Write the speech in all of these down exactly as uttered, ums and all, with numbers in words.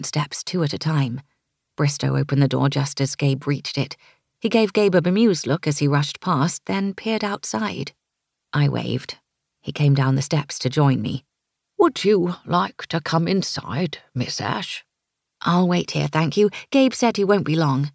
steps two at a time. Bristow opened the door just as Gabe reached it. He gave Gabe a bemused look as he rushed past, then peered outside. I waved. He came down the steps to join me. "Would you like to come inside, Miss Ash?" "I'll wait here, thank you. Gabe said he won't be long."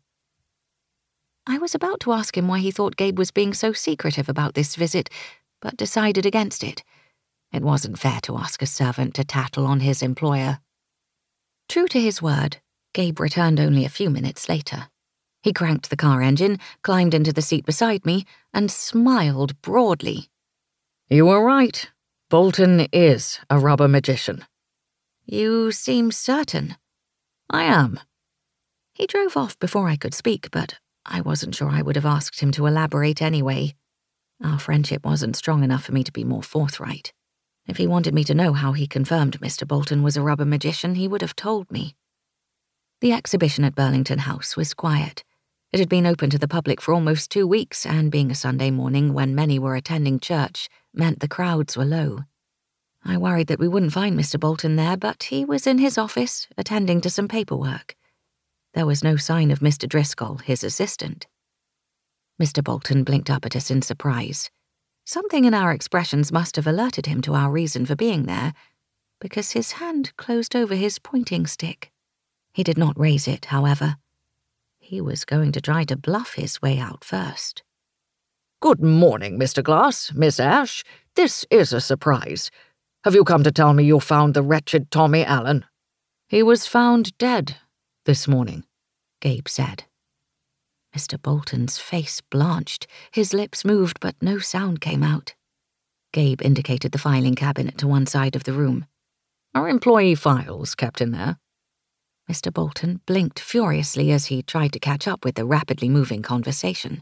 I was about to ask him why he thought Gabe was being so secretive about this visit, but decided against it. It wasn't fair to ask a servant to tattle on his employer. True to his word, Gabe returned only a few minutes later. He cranked the car engine, climbed into the seat beside me, and smiled broadly. "You were right. Bolton is a rubber magician." "You seem certain." "I am." He drove off before I could speak, but I wasn't sure I would have asked him to elaborate anyway. Our friendship wasn't strong enough for me to be more forthright. If he wanted me to know how he confirmed Mister Bolton was a rubber magician, he would have told me. The exhibition at Burlington House was quiet. It had been open to the public for almost two weeks, and being a Sunday morning when many were attending church meant the crowds were low. I worried that we wouldn't find Mister Bolton there, but he was in his office, attending to some paperwork. There was no sign of Mister Driscoll, his assistant. Mister Bolton blinked up at us in surprise. Something in our expressions must have alerted him to our reason for being there, because his hand closed over his pointing stick. He did not raise it, however. He was going to try to bluff his way out first. "Good morning, Mister Glass, Miss Ash. This is a surprise. Have you come to tell me you found the wretched Tommy Allen?" "He was found dead this morning," Gabe said. Mister Bolton's face blanched. His lips moved, but no sound came out. Gabe indicated the filing cabinet to one side of the room. "Are employee files kept in there?" Mister Bolton blinked furiously as he tried to catch up with the rapidly moving conversation.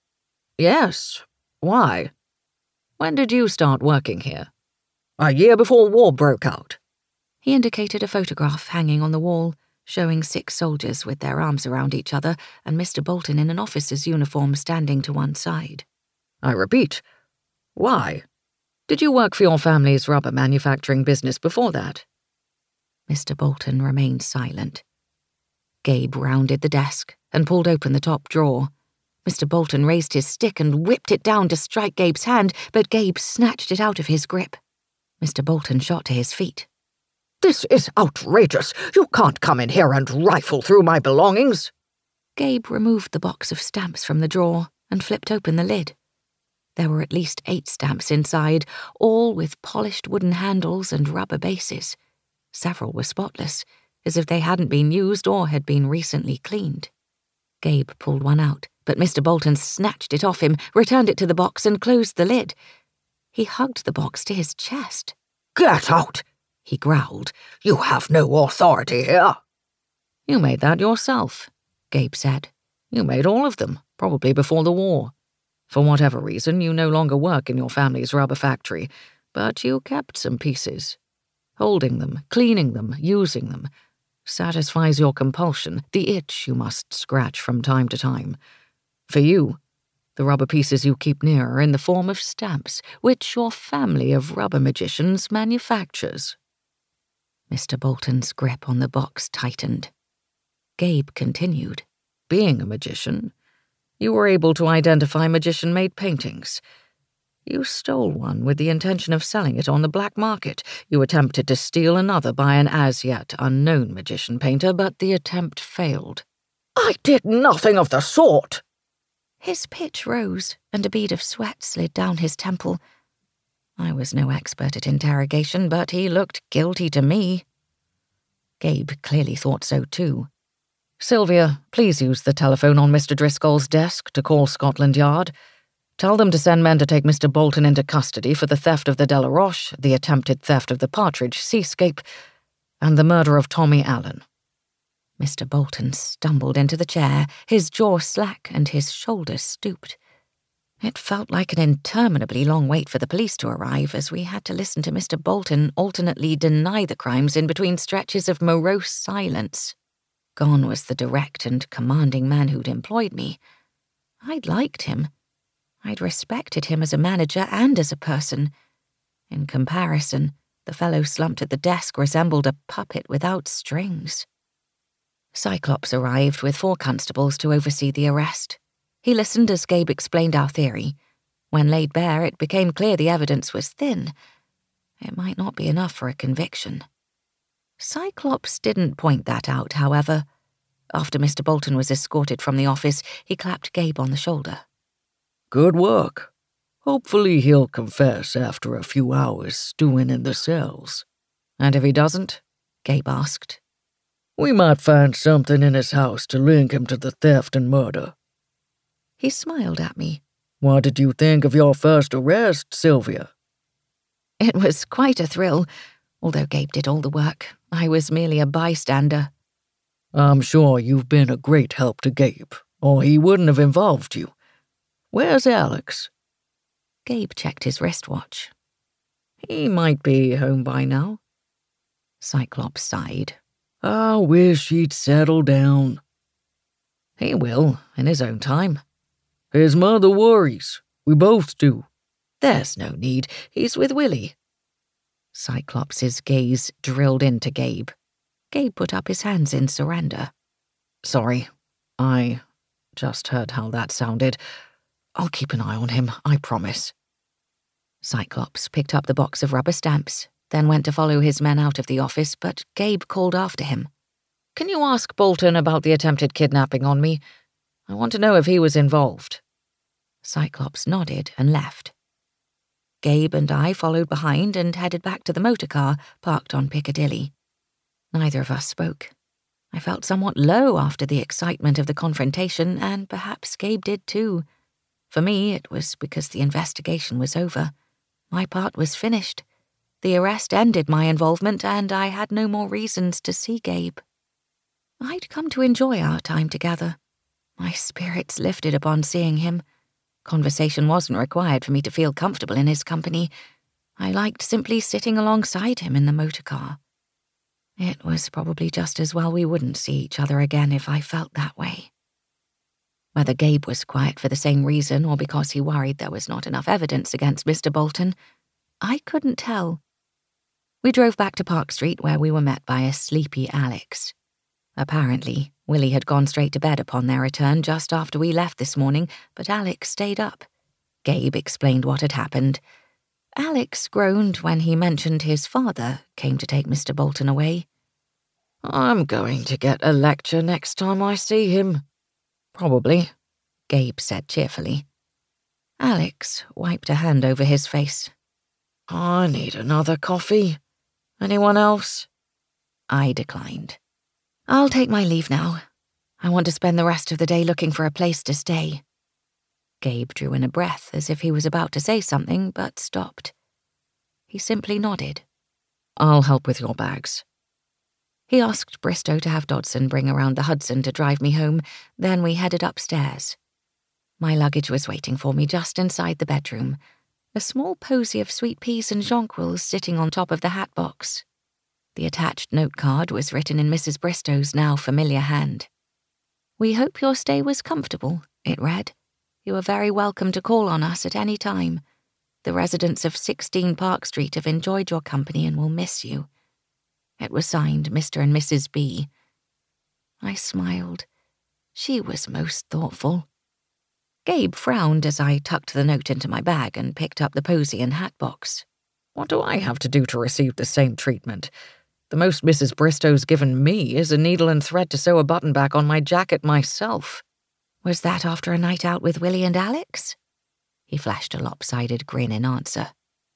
"Yes. Why? When did you start working here?" "A year before war broke out." He indicated a photograph hanging on the wall, showing six soldiers with their arms around each other and Mister Bolton in an officer's uniform standing to one side. "I repeat, why? Did you work for your family's rubber manufacturing business before that?" Mister Bolton remained silent. Gabe rounded the desk and pulled open the top drawer. Mister Bolton raised his stick and whipped it down to strike Gabe's hand, but Gabe snatched it out of his grip. Mister Bolton shot to his feet. "This is outrageous. You can't come in here and rifle through my belongings." Gabe removed the box of stamps from the drawer and flipped open the lid. There were at least eight stamps inside, all with polished wooden handles and rubber bases. Several were spotless, as if they hadn't been used or had been recently cleaned. Gabe pulled one out, but Mister Bolton snatched it off him, returned it to the box, and closed the lid. He hugged the box to his chest. "Get out!" he growled. "You have no authority here." "You made that yourself," Gabe said. "You made all of them, probably before the war. For whatever reason, you no longer work in your family's rubber factory, but you kept some pieces. Holding them, cleaning them, using them, satisfies your compulsion, the itch you must scratch from time to time. For you, the rubber pieces you keep near are in the form of stamps, which your family of rubber magicians manufactures." Mister Bolton's grip on the box tightened. Gabe continued. "Being a magician, you were able to identify magician-made paintings. You stole one with the intention of selling it on the black market. You attempted to steal another by an as-yet unknown magician painter, but the attempt failed." "I did nothing of the sort!" His pitch rose, and a bead of sweat slid down his temple. I was no expert at interrogation, but he looked guilty to me. Gabe clearly thought so too. "Sylvia, please use the telephone on Mister Driscoll's desk to call Scotland Yard. Tell them to send men to take Mister Bolton into custody for the theft of the Delaroche, the attempted theft of the Partridge Seascape, and the murder of Tommy Allen." Mister Bolton stumbled into the chair, his jaw slack and his shoulders stooped. It felt like an interminably long wait for the police to arrive, as we had to listen to Mister Bolton alternately deny the crimes in between stretches of morose silence. Gone was the direct and commanding man who'd employed me. I'd liked him. I'd respected him as a manager and as a person. In comparison, the fellow slumped at the desk resembled a puppet without strings. Cyclops arrived with four constables to oversee the arrest. He listened as Gabe explained our theory. When laid bare, it became clear the evidence was thin. It might not be enough for a conviction. Cyclops didn't point that out, however. After Mister Bolton was escorted from the office, he clapped Gabe on the shoulder. Good work. Hopefully he'll confess after a few hours stewing in the cells. And if he doesn't? Gabe asked. We might find something in his house to link him to the theft and murder. He smiled at me. What did you think of your first arrest, Sylvia? It was quite a thrill. Although Gabe did all the work, I was merely a bystander. I'm sure you've been a great help to Gabe, or he wouldn't have involved you. Where's Alex? Gabe checked his wristwatch. He might be home by now. Cyclops sighed. I wish he'd settle down. He will, in his own time. His mother worries. We both do. There's no need. He's with Willie. Cyclops's gaze drilled into Gabe. Gabe put up his hands in surrender. Sorry, I just heard how that sounded. I'll keep an eye on him, I promise. Cyclops picked up the box of rubber stamps, then went to follow his men out of the office, but Gabe called after him. Can you ask Bolton about the attempted kidnapping on me? I want to know if he was involved. Cyclops nodded and left. Gabe and I followed behind and headed back to the motor car parked on Piccadilly. Neither of us spoke. I felt somewhat low after the excitement of the confrontation, and perhaps Gabe did too. For me, it was because the investigation was over. My part was finished. The arrest ended my involvement, and I had no more reasons to see Gabe. I'd come to enjoy our time together. My spirits lifted upon seeing him. Conversation wasn't required for me to feel comfortable in his company. I liked simply sitting alongside him in the motor car. It was probably just as well we wouldn't see each other again if I felt that way. Whether Gabe was quiet for the same reason or because he worried there was not enough evidence against Mister Bolton, I couldn't tell. We drove back to Park Street where we were met by a sleepy Alex. Apparently, Willie had gone straight to bed upon their return just after we left this morning, but Alex stayed up. Gabe explained what had happened. Alex groaned when he mentioned his father came to take Mister Bolton away. I'm going to get a lecture next time I see him. Probably, Gabe said cheerfully. Alex wiped a hand over his face. I need another coffee. Anyone else? I declined. I'll take my leave now. I want to spend the rest of the day looking for a place to stay. Gabe drew in a breath as if he was about to say something, but stopped. He simply nodded. I'll help with your bags. He asked Bristow to have Dodson bring around the Hudson to drive me home, then we headed upstairs. My luggage was waiting for me just inside the bedroom, a small posy of sweet peas and jonquils sitting on top of the hat box. The attached note card was written in Missus Bristow's now familiar hand. We hope your stay was comfortable, it read. You are very welcome to call on us at any time. The residents of sixteen Park Street have enjoyed your company and will miss you. It was signed Mister and Missus B. I smiled. She was most thoughtful. Gabe frowned as I tucked the note into my bag and picked up the posy and hat box. What do I have to do to receive the same treatment? The most Missus Bristow's given me is a needle and thread to sew a button back on my jacket myself. Was that after a night out with Willie and Alex? He flashed a lopsided grin in answer.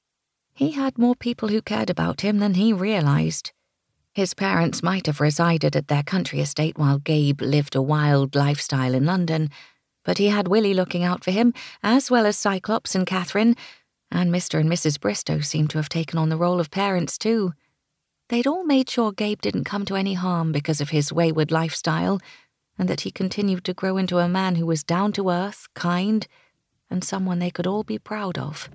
He had more people who cared about him than he realized. His parents might have resided at their country estate while Gabe lived a wild lifestyle in London, but he had Willie looking out for him, as well as Cyclops and Catherine, and Mister and Missus Bristow seemed to have taken on the role of parents too. They'd all made sure Gabe didn't come to any harm because of his wayward lifestyle, and that he continued to grow into a man who was down to earth, kind, and someone they could all be proud of.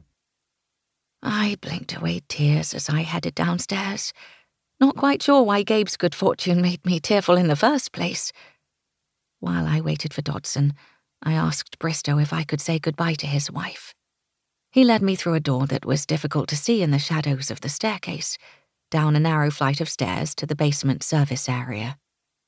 I blinked away tears as I headed downstairs, not quite sure why Gabe's good fortune made me tearful in the first place. While I waited for Dodson, I asked Bristow if I could say goodbye to his wife. He led me through a door that was difficult to see in the shadows of the staircase, down a narrow flight of stairs to the basement service area.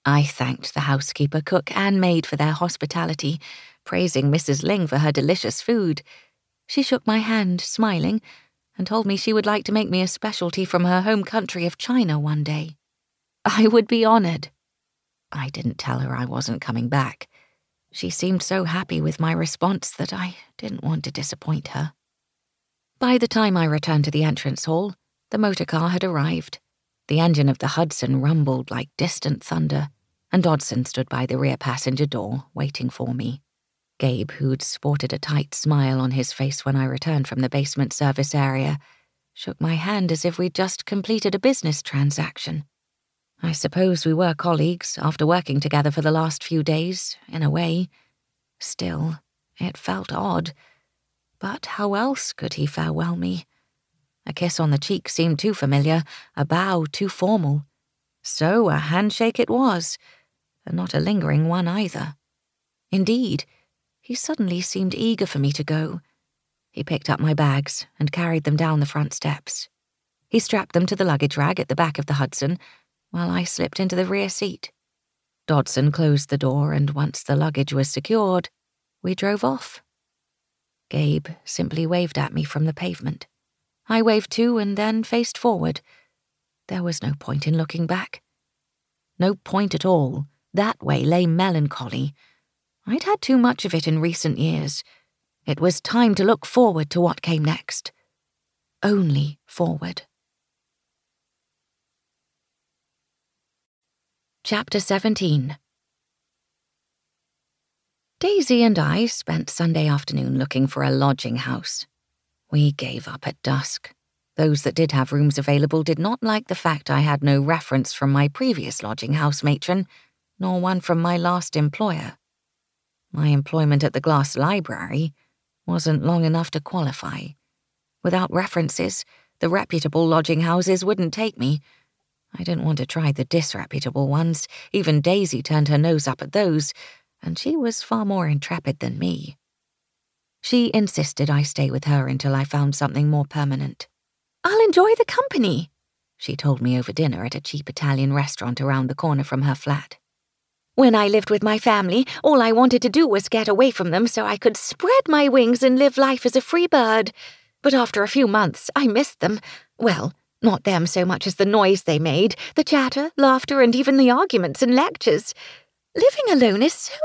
I thanked the housekeeper, cook, and maid for their hospitality, praising Missus Ling for her delicious food. She shook my hand, smiling, and told me she would like to make me a specialty from her home country of China one day. I would be honoured. I didn't tell her I wasn't coming back. She seemed so happy with my response that I didn't want to disappoint her. By the time I returned to the entrance hall, the motor car had arrived. The engine of the Hudson rumbled like distant thunder, and Dodson stood by the rear passenger door, waiting for me. Gabe, who'd sported a tight smile on his face when I returned from the basement service area, shook my hand as if we'd just completed a business transaction. I suppose we were colleagues after working together for the last few days, in a way. Still, it felt odd. But how else could he farewell me? A kiss on the cheek seemed too familiar, a bow too formal. So a handshake it was, and not a lingering one either. Indeed, he suddenly seemed eager for me to go. He picked up my bags and carried them down the front steps. He strapped them to the luggage rag at the back of the Hudson, while I slipped into the rear seat. Dodson closed the door, and once the luggage was secured, we drove off. Gabe simply waved at me from the pavement. I waved too and then faced forward. There was no point in looking back. No point at all. That way lay melancholy. I'd had too much of it in recent years. It was time to look forward to what came next. Only forward. Chapter seventeen. Daisy and I spent Sunday afternoon looking for a lodging house. We gave up at dusk. Those that did have rooms available did not like the fact I had no reference from my previous lodging house matron, nor one from my last employer. My employment at the Glass Library wasn't long enough to qualify. Without references, the reputable lodging houses wouldn't take me. I didn't want to try the disreputable ones. Even Daisy turned her nose up at those, and she was far more intrepid than me. She insisted I stay with her until I found something more permanent. "I'll enjoy the company," she told me over dinner at a cheap Italian restaurant around the corner from her flat. "When I lived with my family, all I wanted to do was get away from them so I could spread my wings and live life as a free bird. But after a few months, I missed them. Well, not them so much as the noise they made, the chatter, laughter, and even the arguments and lectures. Living alone is so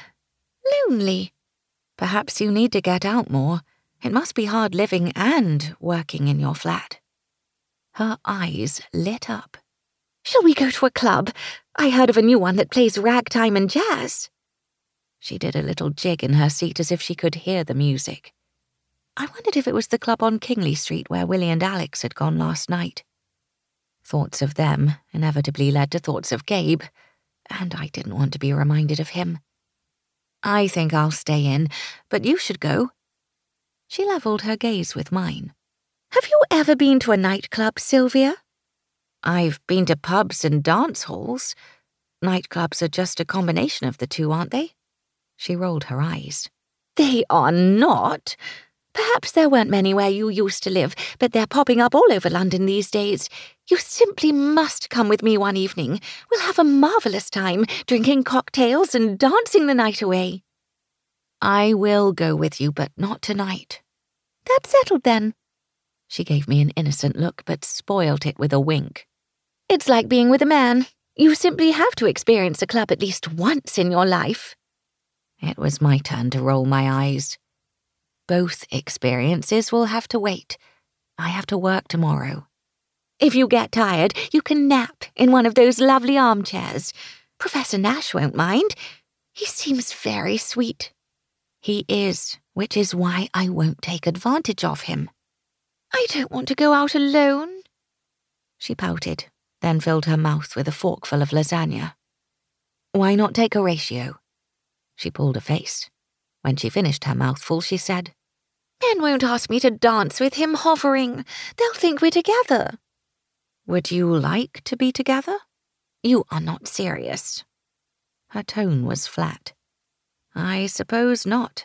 lonely." "Perhaps you need to get out more. It must be hard living and working in your flat." Her eyes lit up. "Shall we go to a club? I heard of a new one that plays ragtime and jazz." She did a little jig in her seat as if she could hear the music. I wondered if it was the club on Kingley Street where Willie and Alex had gone last night. Thoughts of them inevitably led to thoughts of Gabe, and I didn't want to be reminded of him. "I think I'll stay in, but you should go." She levelled her gaze with mine. "Have you ever been to a nightclub, Sylvia?" "I've been to pubs and dance halls. Nightclubs are just a combination of the two, aren't they?" She rolled her eyes. "They are not. Perhaps there weren't many where you used to live, but they're popping up all over London these days. You simply must come with me one evening. We'll have a marvellous time, drinking cocktails and dancing the night away." "I will go with you, but not tonight." "That's settled then." She gave me an innocent look, but spoilt it with a wink. "It's like being with a man. You simply have to experience a club at least once in your life." It was my turn to roll my eyes. "Both experiences will have to wait. I have to work tomorrow." "If you get tired, you can nap in one of those lovely armchairs. Professor Nash won't mind. He seems very sweet." "He is, which is why I won't take advantage of him." "I don't want to go out alone." She pouted, then filled her mouth with a forkful of lasagna. "Why not take Horatio?" She pulled a face. When she finished her mouthful, she said, "Men won't ask me to dance with him hovering. They'll think we're together." "Would you like to be together?" "You are not serious." Her tone was flat. "I suppose not."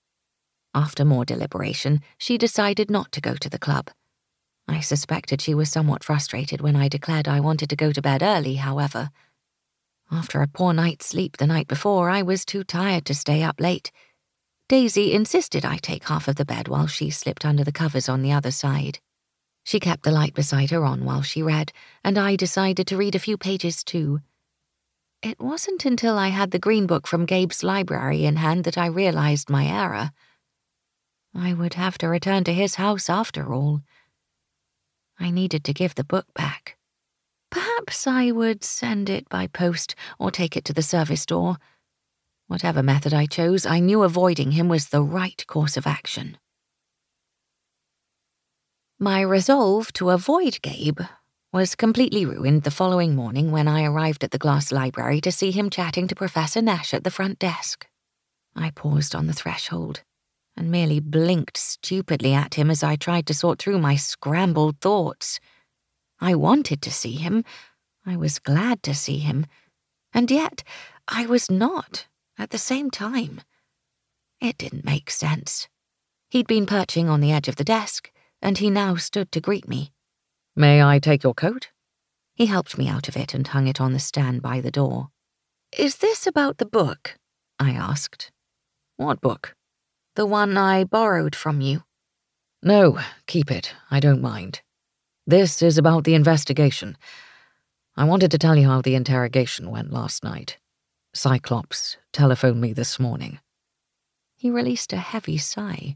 After more deliberation, she decided not to go to the club. I suspected she was somewhat frustrated when I declared I wanted to go to bed early, however. After a poor night's sleep the night before, I was too tired to stay up late. Daisy insisted I take half of the bed while she slipped under the covers on the other side. She kept the light beside her on while she read, and I decided to read a few pages too. It wasn't until I had the green book from Gabe's library in hand that I realized my error. I would have to return to his house after all. I needed to give the book back. Perhaps I would send it by post or take it to the service door. Whatever method I chose, I knew avoiding him was the right course of action. My resolve to avoid Gabe was completely ruined the following morning when I arrived at the glass library to see him chatting to Professor Nash at the front desk. I paused on the threshold and merely blinked stupidly at him as I tried to sort through my scrambled thoughts. I wanted to see him, I was glad to see him, and yet I was not at the same time. It didn't make sense. He'd been perching on the edge of the desk, and he now stood to greet me. "May I take your coat?" He helped me out of it and hung it on the stand by the door. "Is this about the book?" I asked. "What book?" "The one I borrowed from you." "No, keep it. I don't mind. This is about the investigation. I wanted to tell you how the interrogation went last night. Cyclops telephoned me this morning." He released a heavy sigh.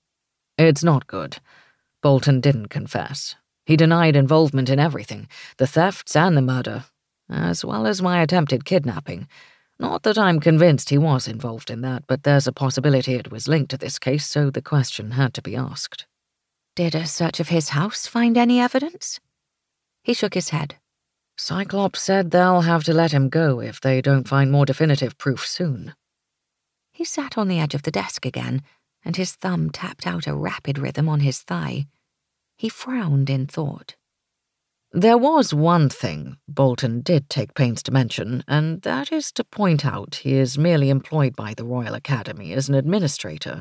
"It's not good. Bolton didn't confess. He denied involvement in everything, the thefts and the murder, as well as my attempted kidnapping. Not that I'm convinced he was involved in that, but there's a possibility it was linked to this case, so the question had to be asked." "Did a search of his house find any evidence?" He shook his head. "Cyclops said they'll have to let him go if they don't find more definitive proof soon." He sat on the edge of the desk again, and his thumb tapped out a rapid rhythm on his thigh. He frowned in thought. "There was one thing Bolton did take pains to mention, and that is to point out he is merely employed by the Royal Academy as an administrator,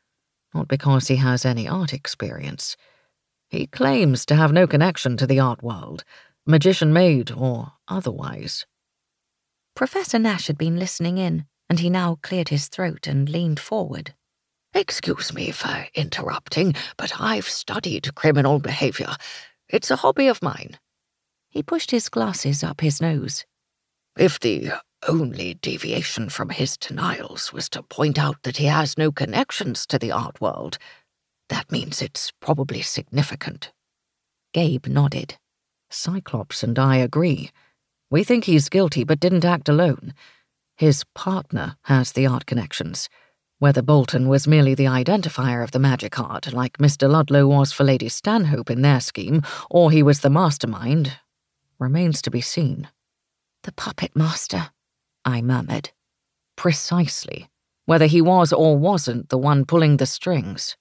not because he has any art experience. He claims to have no connection to the art world, magician-made or otherwise." Professor Nash had been listening in, and he now cleared his throat and leaned forward. "Excuse me for interrupting, but I've studied criminal behavior. It's a hobby of mine." He pushed his glasses up his nose. "If the only deviation from his denials was to point out that he has no connections to the art world, that means it's probably significant." Gabe nodded. "Cyclops and I agree. We think he's guilty but didn't act alone. His partner has the art connections. Whether Bolton was merely the identifier of the magic art, like Mister Ludlow was for Lady Stanhope in their scheme, or he was the mastermind, remains to be seen." "The puppet master," I murmured. "Precisely. Whether he was or wasn't the one pulling the strings."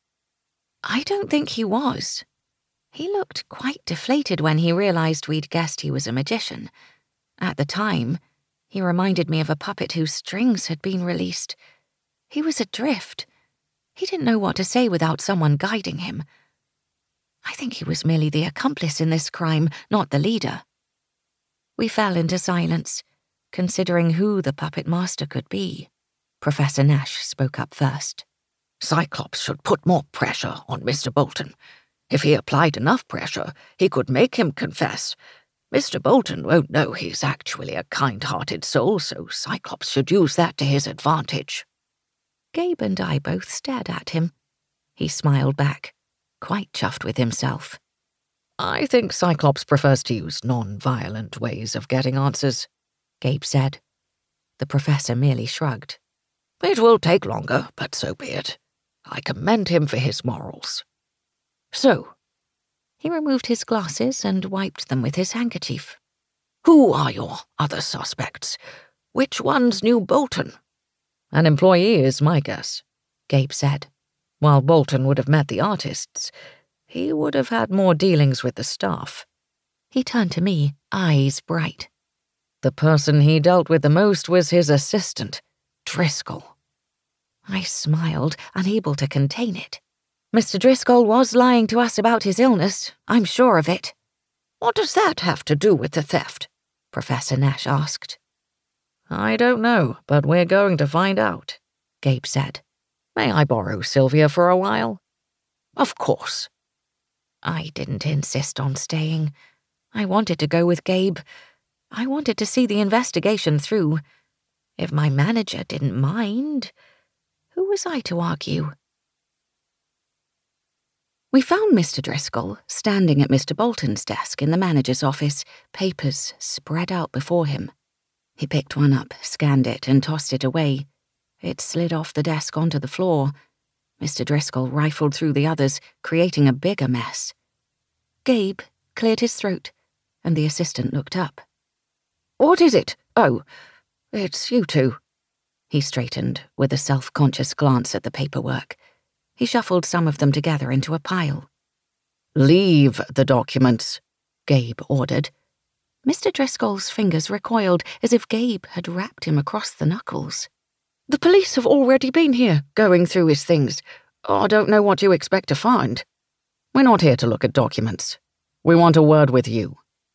"I don't think he was. He looked quite deflated when he realized we'd guessed he was a magician. At the time, he reminded me of a puppet whose strings had been released. He was adrift. He didn't know what to say without someone guiding him. I think he was merely the accomplice in this crime, not the leader." We fell into silence, considering who the puppet master could be. Professor Nash spoke up first. "Cyclops should put more pressure on Mister Bolton. If he applied enough pressure, he could make him confess. Mister Bolton won't know he's actually a kind-hearted soul, so Cyclops should use that to his advantage." Gabe and I both stared at him. He smiled back, quite chuffed with himself. "I think Cyclops prefers to use non-violent ways of getting answers," Gabe said. The professor merely shrugged. "It will take longer, but so be it. I commend him for his morals. So," he removed his glasses and wiped them with his handkerchief. "who are your other suspects? Which ones knew Bolton?" "An employee is my guess," Gabe said. "While Bolton would have met the artists, he would have had more dealings with the staff." He turned to me, eyes bright. "The person he dealt with the most was his assistant, Driscoll." I smiled, unable to contain it. "Mister Driscoll was lying to us about his illness, I'm sure of it." "What does that have to do with the theft?" Professor Nash asked. I don't know, but we're going to find out, Gabe said. May I borrow Sylvia for a while? Of course. I didn't insist on staying. I wanted to go with Gabe. I wanted to see the investigation through. If my manager didn't mind, who was I to argue? We found Mister Driscoll standing at Mister Bolton's desk in the manager's office, papers spread out before him. He picked one up, scanned it, and tossed it away. It slid off the desk onto the floor. Mister Driscoll rifled through the others, creating a bigger mess. Gabe cleared his throat, and the assistant looked up. What is it? Oh, it's you two. He straightened, with a self-conscious glance at the paperwork. He shuffled some of them together into a pile. Leave the documents, Gabe ordered. Mister Driscoll's fingers recoiled as if Gabe had rapped him across the knuckles. The police have already been here, going through his things. I don't know what you expect to find. We're not here to look at documents. We want a word with you.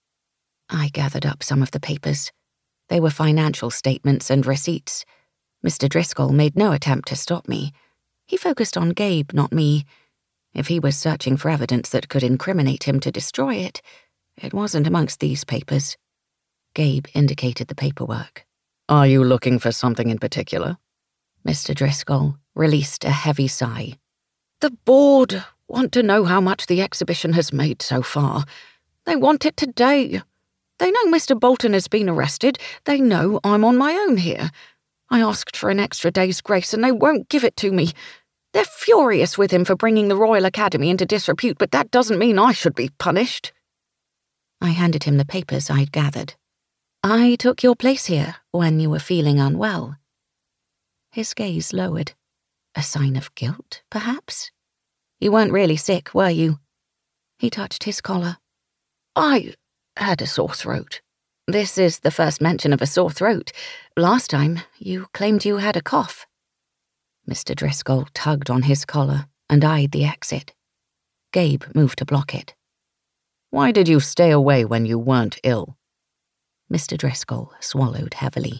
I gathered up some of the papers. They were financial statements and receipts. Mister Driscoll made no attempt to stop me. He focused on Gabe, not me. If he was searching for evidence that could incriminate him to destroy it, it wasn't amongst these papers. Gabe indicated the paperwork. Are you looking for something in particular? Mister Driscoll released a heavy sigh. The board want to know how much the exhibition has made so far. They want it today. They know Mister Bolton has been arrested. They know I'm on my own here. I asked for an extra day's grace and they won't give it to me. They're furious with him for bringing the Royal Academy into disrepute, but that doesn't mean I should be punished. I handed him the papers I'd gathered. I took your place here when you were feeling unwell. His gaze lowered. A sign of guilt, perhaps? You weren't really sick, were you? He touched his collar. I had a sore throat. This is the first mention of a sore throat. Last time, you claimed you had a cough. Mister Driscoll tugged on his collar and eyed the exit. Gabe moved to block it. Why did you stay away when you weren't ill? Mister Driscoll swallowed heavily.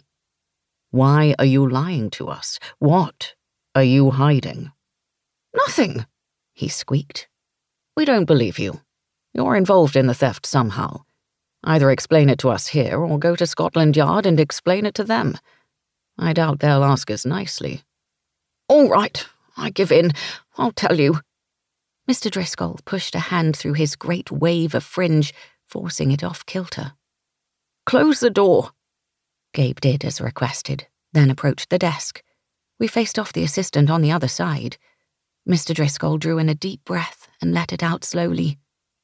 Why are you lying to us? What are you hiding? Nothing, he squeaked. We don't believe you. You're involved in the theft somehow. Either explain it to us here or go to Scotland Yard and explain it to them. I doubt they'll ask us nicely. All right, I give in. I'll tell you. Mister Driscoll pushed a hand through his great wave of fringe, forcing it off kilter. Close the door. Gabe did as requested, then approached the desk. We faced off the assistant on the other side. Mister Driscoll drew in a deep breath and let it out slowly.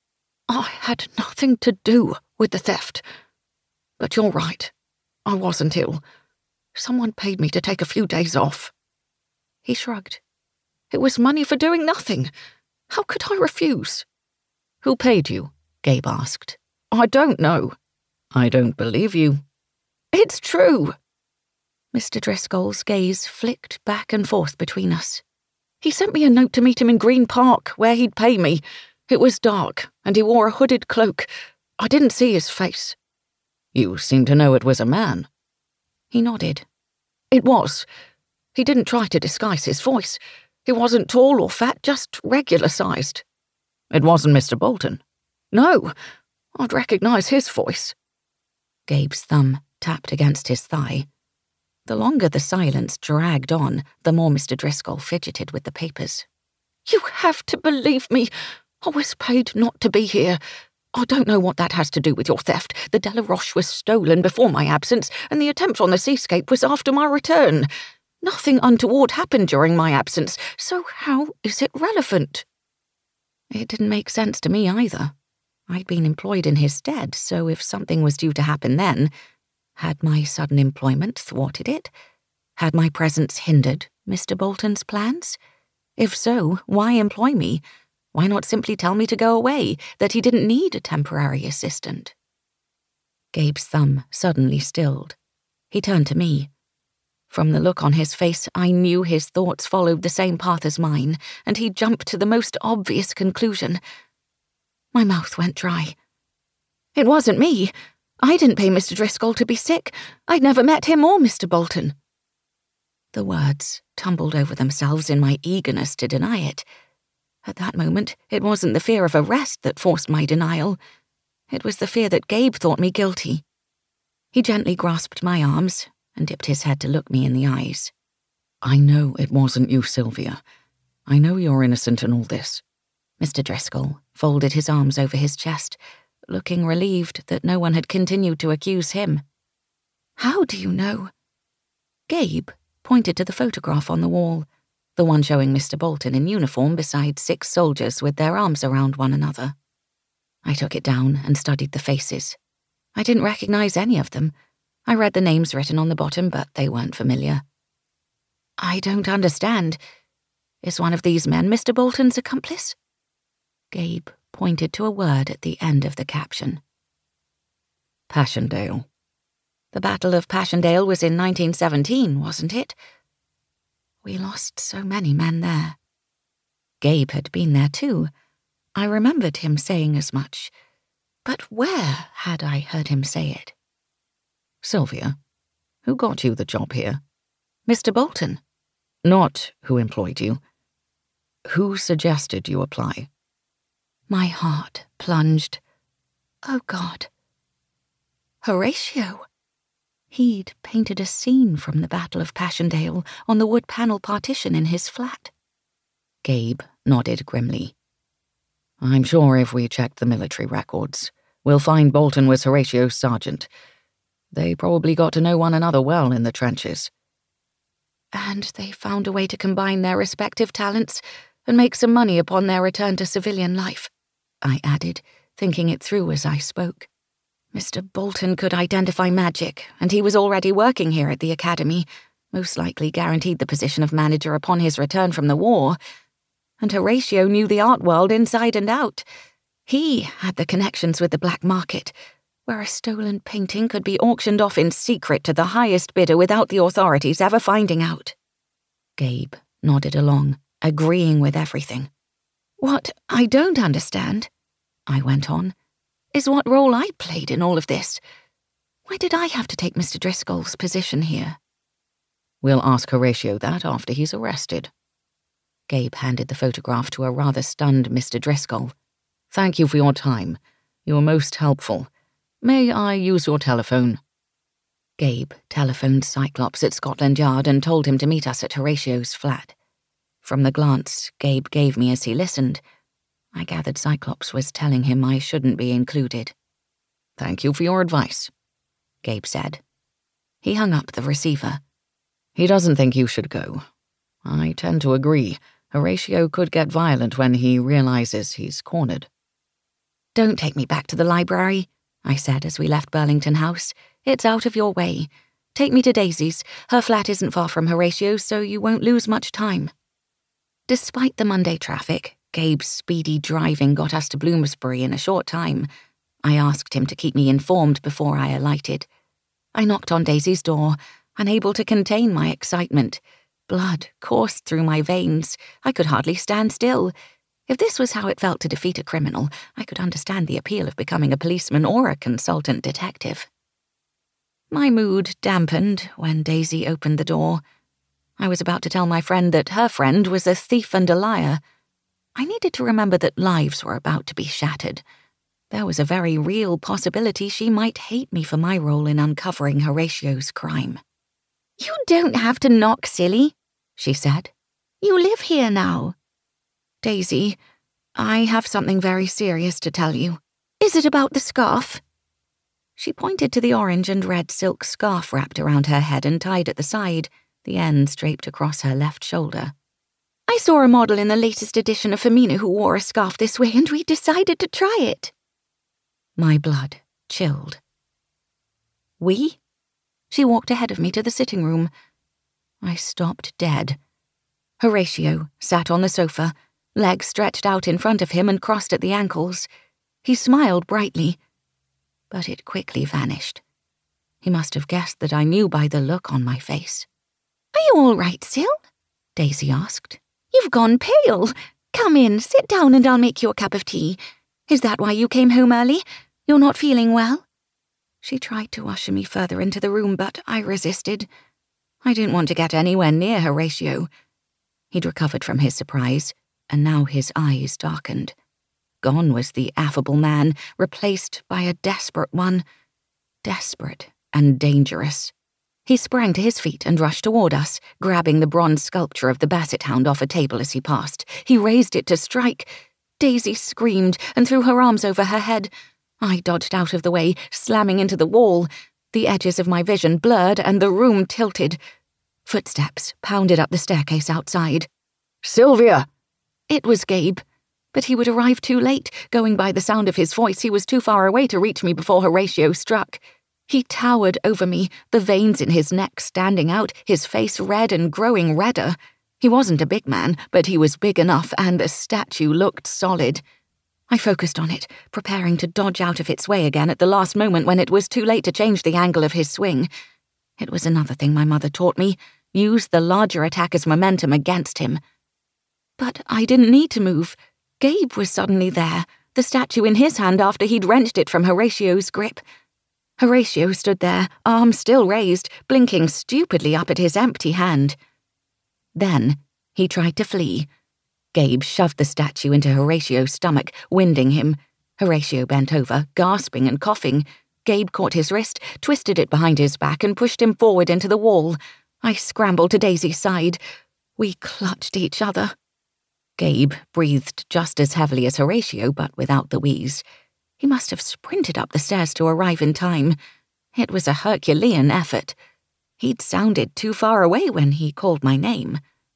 I had nothing to do with the theft. But you're right. I wasn't ill. Someone paid me to take a few days off. He shrugged. It was money for doing nothing. How could I refuse? Who paid you? Gabe asked. I don't know. I don't believe you. It's true. Mister Driscoll's gaze flicked back and forth between us. He sent me a note to meet him in Green Park, where he'd pay me. It was dark, and he wore a hooded cloak. I didn't see his face. You seem to know it was a man. He nodded. It was. He didn't try to disguise his voice. He wasn't tall or fat, just regular-sized. It wasn't Mister Bolton. No, I'd recognize his voice. Gabe's thumb tapped against his thigh. The longer the silence dragged on, the more Mister Driscoll fidgeted with the papers. You have to believe me. I was paid not to be here. I don't know what that has to do with your theft. The Delaroche was stolen before my absence, and the attempt on the seascape was after my return. Nothing untoward happened during my absence, so how is it relevant? It didn't make sense to me either. I'd been employed in his stead, so if something was due to happen then, had my sudden employment thwarted it? Had my presence hindered Mister Bolton's plans? If so, why employ me? Why not simply tell me to go away, that he didn't need a temporary assistant? Gabe's thumb suddenly stilled. He turned to me. From the look on his face, I knew his thoughts followed the same path as mine, and he jumped to the most obvious conclusion. My mouth went dry. It wasn't me. I didn't pay Mister Driscoll to be sick. I'd never met him or Mister Bolton. The words tumbled over themselves in my eagerness to deny it. At that moment, it wasn't the fear of arrest that forced my denial. It was the fear that Gabe thought me guilty. He gently grasped my arms and dipped his head to look me in the eyes. I know it wasn't you, Sylvia. I know you're innocent in all this. Mister Driscoll folded his arms over his chest, looking relieved that no one had continued to accuse him. How do you know? Gabe pointed to the photograph on the wall, the one showing Mister Bolton in uniform beside six soldiers with their arms around one another. I took it down and studied the faces. I didn't recognize any of them. I read the names written on the bottom, but they weren't familiar. I don't understand. Is one of these men Mister Bolton's accomplice? Gabe pointed to a word at the end of the caption. Passchendaele. The Battle of Passchendaele was in nineteen seventeen, wasn't it? We lost so many men there. Gabe had been there too. I remembered him saying as much. But where had I heard him say it? Sylvia, who got you the job here? Mister Bolton. Not who employed you. Who suggested you apply? My heart plunged. Oh, God. Horatio. He'd painted a scene from the Battle of Passchendaele on the wood panel partition in his flat. Gabe nodded grimly. I'm sure if we checked the military records, we'll find Bolton was Horatio's sergeant. They probably got to know one another well in the trenches. And they found a way to combine their respective talents and make some money upon their return to civilian life, I added, thinking it through as I spoke. Mister Bolton could identify magic, and he was already working here at the academy, most likely guaranteed the position of manager upon his return from the war. And Horatio knew the art world inside and out. He had the connections with the black market, where a stolen painting could be auctioned off in secret to the highest bidder without the authorities ever finding out. Gabe nodded along, agreeing with everything. What I don't understand, I went on, is what role I played in all of this. Why did I have to take Mister Driscoll's position here? We'll ask Horatio that after he's arrested. Gabe handed the photograph to a rather stunned Mister Driscoll. Thank you for your time. You were most helpful. May I use your telephone? Gabe telephoned Cyclops at Scotland Yard and told him to meet us at Horatio's flat. From the glance Gabe gave me as he listened, I gathered Cyclops was telling him I shouldn't be included. Thank you for your advice, Gabe said. He hung up the receiver. He doesn't think you should go. I tend to agree. Horatio could get violent when he realizes he's cornered. Don't take me back to the library, I said as we left Burlington House. It's out of your way. Take me to Daisy's. Her flat isn't far from Horatio's, so you won't lose much time. Despite the Monday traffic, Gabe's speedy driving got us to Bloomsbury in a short time. I asked him to keep me informed before I alighted. I knocked on Daisy's door, unable to contain my excitement. Blood coursed through my veins. I could hardly stand still. If this was how it felt to defeat a criminal, I could understand the appeal of becoming a policeman or a consultant detective. My mood dampened when Daisy opened the door. I was about to tell my friend that her friend was a thief and a liar. I needed to remember that lives were about to be shattered. There was a very real possibility she might hate me for my role in uncovering Horatio's crime. You don't have to knock, silly, she said. You live here now. Daisy, I have something very serious to tell you. Is it about the scarf? She pointed to the orange and red silk scarf wrapped around her head and tied at the side, the ends draped across her left shoulder. I saw a model in the latest edition of Femina who wore a scarf this way, and we decided to try it. My blood chilled. We? She walked ahead of me to the sitting room. I stopped dead. Horatio sat on the sofa, legs stretched out in front of him and crossed at the ankles. He smiled brightly, but it quickly vanished. He must have guessed that I knew by the look on my face. Are you all right, Sil? Daisy asked. You've gone pale. Come in, sit down and I'll make you a cup of tea. Is that why you came home early? You're not feeling well? She tried to usher me further into the room, but I resisted. I didn't want to get anywhere near Horatio. He'd recovered from his surprise, and now his eyes darkened. Gone was the affable man, replaced by a desperate one. Desperate and dangerous. He sprang to his feet and rushed toward us, grabbing the bronze sculpture of the basset hound off a table as he passed. He raised it to strike. Daisy screamed and threw her arms over her head. I dodged out of the way, slamming into the wall. The edges of my vision blurred and the room tilted. Footsteps pounded up the staircase outside. "Sylvia!" It was Gabe, but he would arrive too late. Going by the sound of his voice, he was too far away to reach me before Horatio struck. He towered over me, the veins in his neck standing out, his face red and growing redder. He wasn't a big man, but he was big enough, and the statue looked solid. I focused on it, preparing to dodge out of its way again at the last moment when it was too late to change the angle of his swing. It was another thing my mother taught me. Use the larger attack as momentum against him. But I didn't need to move. Gabe was suddenly there, the statue in his hand after he'd wrenched it from Horatio's grip. Horatio stood there, arms still raised, blinking stupidly up at his empty hand. Then he tried to flee. Gabe shoved the statue into Horatio's stomach, winding him. Horatio bent over, gasping and coughing. Gabe caught his wrist, twisted it behind his back, and pushed him forward into the wall. I scrambled to Daisy's side. We clutched each other. Gabe breathed just as heavily as Horatio, but without the wheeze. He must have sprinted up the stairs to arrive in time. It was a Herculean effort. He'd sounded too far away when he called my name.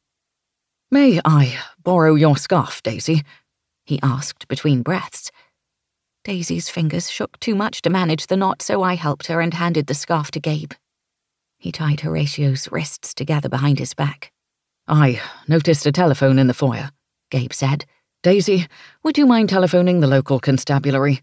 "May I borrow your scarf, Daisy?" he asked between breaths. Daisy's fingers shook too much to manage the knot, so I helped her and handed the scarf to Gabe. He tied Horatio's wrists together behind his back. "I noticed a telephone in the foyer," Gabe said. "Daisy, would you mind telephoning the local constabulary?"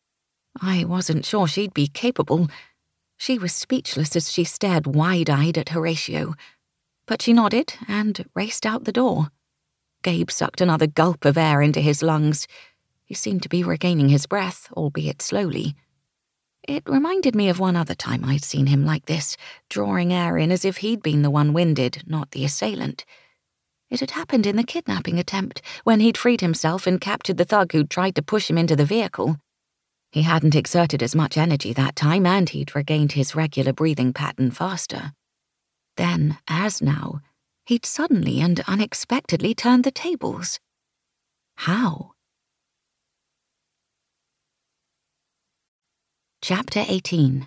I wasn't sure she'd be capable. She was speechless as she stared wide-eyed at Horatio. But she nodded and raced out the door. Gabe sucked another gulp of air into his lungs. He seemed to be regaining his breath, albeit slowly. It reminded me of one other time I'd seen him like this, drawing air in as if he'd been the one winded, not the assailant. It had happened in the kidnapping attempt, when he'd freed himself and captured the thug who'd tried to push him into the vehicle. He hadn't exerted as much energy that time, and he'd regained his regular breathing pattern faster. Then, as now, he'd suddenly and unexpectedly turned the tables. How? Chapter eighteen.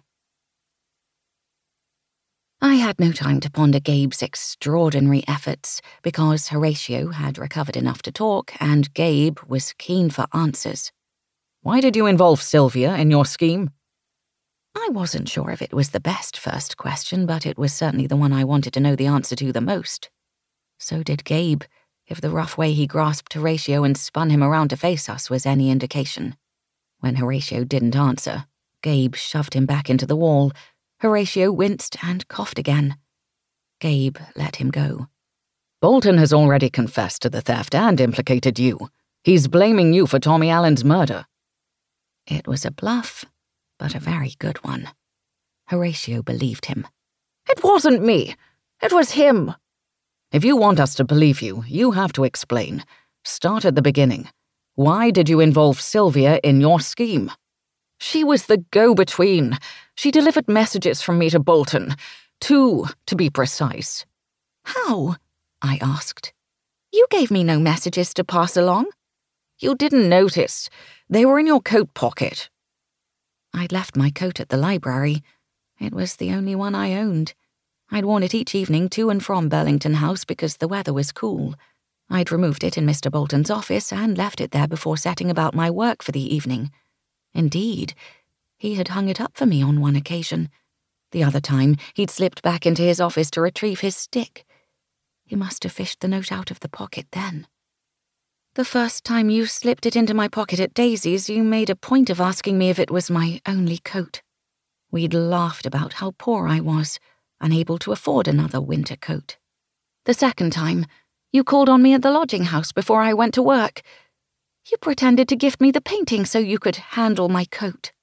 I had no time to ponder Gabe's extraordinary efforts, because Horatio had recovered enough to talk, and Gabe was keen for answers. "Why did you involve Sylvia in your scheme?" I wasn't sure if it was the best first question, but it was certainly the one I wanted to know the answer to the most. So did Gabe, if the rough way he grasped Horatio and spun him around to face us was any indication. When Horatio didn't answer, Gabe shoved him back into the wall. Horatio winced and coughed again. Gabe let him go. "Bolton has already confessed to the theft and implicated you. He's blaming you for Tommy Allen's murder." It was a bluff, but a very good one. Horatio believed him. "It wasn't me. It was him." "If you want us to believe you, you have to explain. Start at the beginning. Why did you involve Sylvia in your scheme?" "She was the go-between. She delivered messages from me to Bolton. Two, to be precise." "How?" I asked. "You gave me no messages to pass along." "You didn't notice. They were in your coat pocket." I'd left my coat at the library. It was the only one I owned. I'd worn it each evening to and from Burlington House because the weather was cool. I'd removed it in Mister Bolton's office and left it there before setting about my work for the evening. Indeed, he had hung it up for me on one occasion. The other time, he'd slipped back into his office to retrieve his stick. He must have fished the note out of the pocket then. The first time you slipped it into my pocket at Daisy's, you made a point of asking me if it was my only coat. We'd laughed about how poor I was, unable to afford another winter coat. The second time, you called on me at the lodging house before I went to work. You pretended to gift me the painting so you could handle my coat.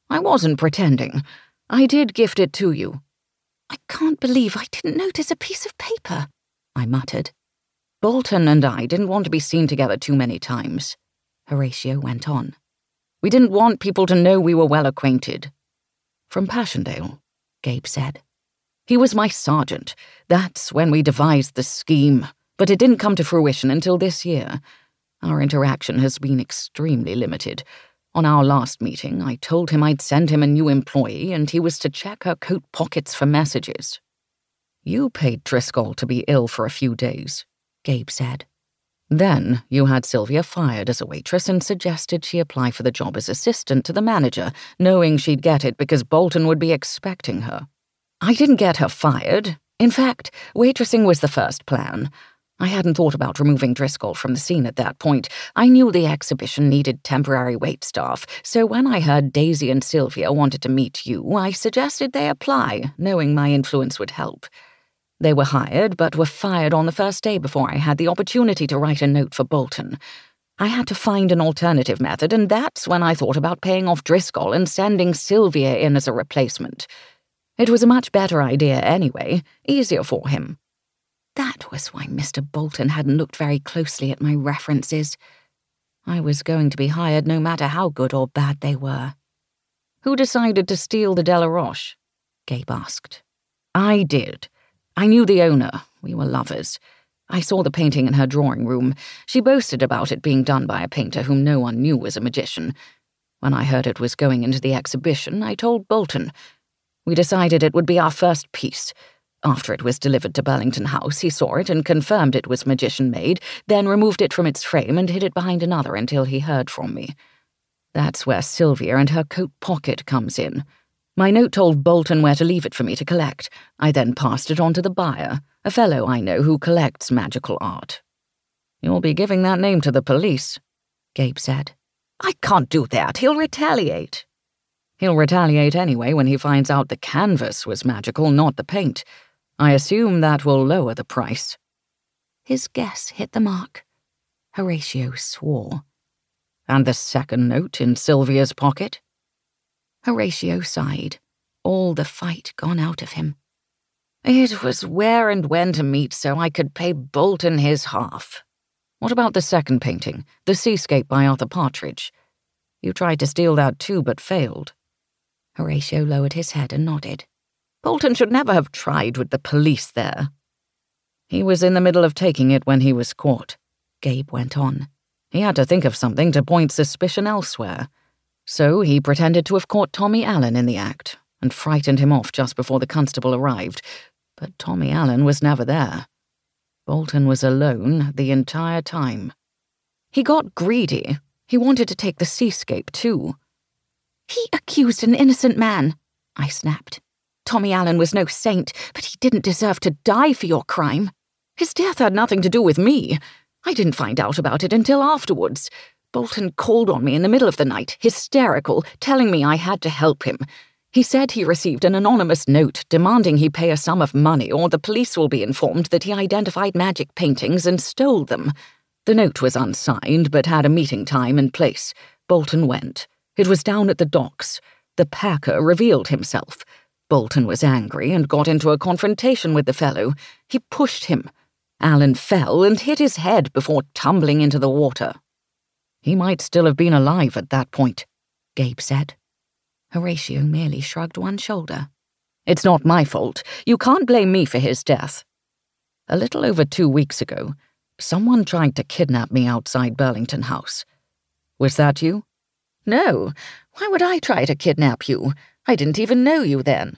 I wasn't pretending. I did gift it to you." "I can't believe I didn't notice a piece of paper," I muttered. "Bolton and I didn't want to be seen together too many times," Horatio went on. "We didn't want people to know we were well acquainted." "From Passchendaele," Gabe said. "He was my sergeant. That's when we devised the scheme, but it didn't come to fruition until this year. Our interaction has been extremely limited. On our last meeting, I told him I'd send him a new employee and he was to check her coat pockets for messages. You paid Driscoll to be ill for a few days," Gabe said. "Then you had Sylvia fired as a waitress and suggested she apply for the job as assistant to the manager, knowing she'd get it because Bolton would be expecting her. I didn't get her fired. In fact, waitressing was the first plan. I hadn't thought about removing Driscoll from the scene at that point. I knew the exhibition needed temporary wait staff, so when I heard Daisy and Sylvia wanted to meet you, I suggested they apply, knowing my influence would help. They were hired, but were fired on the first day before I had the opportunity to write a note for Bolton. I had to find an alternative method, and that's when I thought about paying off Driscoll and sending Sylvia in as a replacement. It was a much better idea anyway, easier for him." That was why Mister Bolton hadn't looked very closely at my references. I was going to be hired no matter how good or bad they were. "Who decided to steal the Delaroche?" Gabe asked. "I did. I knew the owner. We were lovers. I saw the painting in her drawing room. She boasted about it being done by a painter whom no one knew was a magician. When I heard it was going into the exhibition, I told Bolton. We decided it would be our first piece. After it was delivered to Burlington House, he saw it and confirmed it was magician-made, then removed it from its frame and hid it behind another until he heard from me. That's where Sylvia and her coat pocket comes in. My note told Bolton where to leave it for me to collect. I then passed it on to the buyer, a fellow I know who collects magical art." "You'll be giving that name to the police," Gabe said. "I can't do that. He'll retaliate." "He'll retaliate anyway when he finds out the canvas was magical, not the paint. I assume that will lower the price." His guess hit the mark. Horatio swore. "And the second note in Sylvia's pocket?" Horatio sighed, all the fight gone out of him. "It was where and when to meet so I could pay Bolton his half. What about the second painting, The Seascape by Arthur Partridge? You tried to steal that too, but failed." Horatio lowered his head and nodded. "Bolton should never have tried with the police there." "He was in the middle of taking it when he was caught," Gabe went on. "He had to think of something to point suspicion elsewhere. So he pretended to have caught Tommy Allen in the act and frightened him off just before the constable arrived. But Tommy Allen was never there. Bolton was alone the entire time. He got greedy. He wanted to take the seascape too." "He accused an innocent man," I snapped. "Tommy Allen was no saint, but he didn't deserve to die for your crime. His death had nothing to do with me. I didn't find out about it until afterwards. Bolton called on me in the middle of the night, hysterical, telling me I had to help him. He said he received an anonymous note demanding he pay a sum of money or the police will be informed that he identified magic paintings and stole them. The note was unsigned but had a meeting time and place. Bolton went. It was down at the docks. The packer revealed himself. Bolton was angry and got into a confrontation with the fellow. He pushed him. Allen fell and hit his head before tumbling into the water. He might still have been alive at that point," Gabe said. Horatio merely shrugged one shoulder. "It's not my fault. You can't blame me for his death. A little over two weeks ago, someone tried to kidnap me outside Burlington House. Was that you?" "No. Why would I try to kidnap you? I didn't even know you then."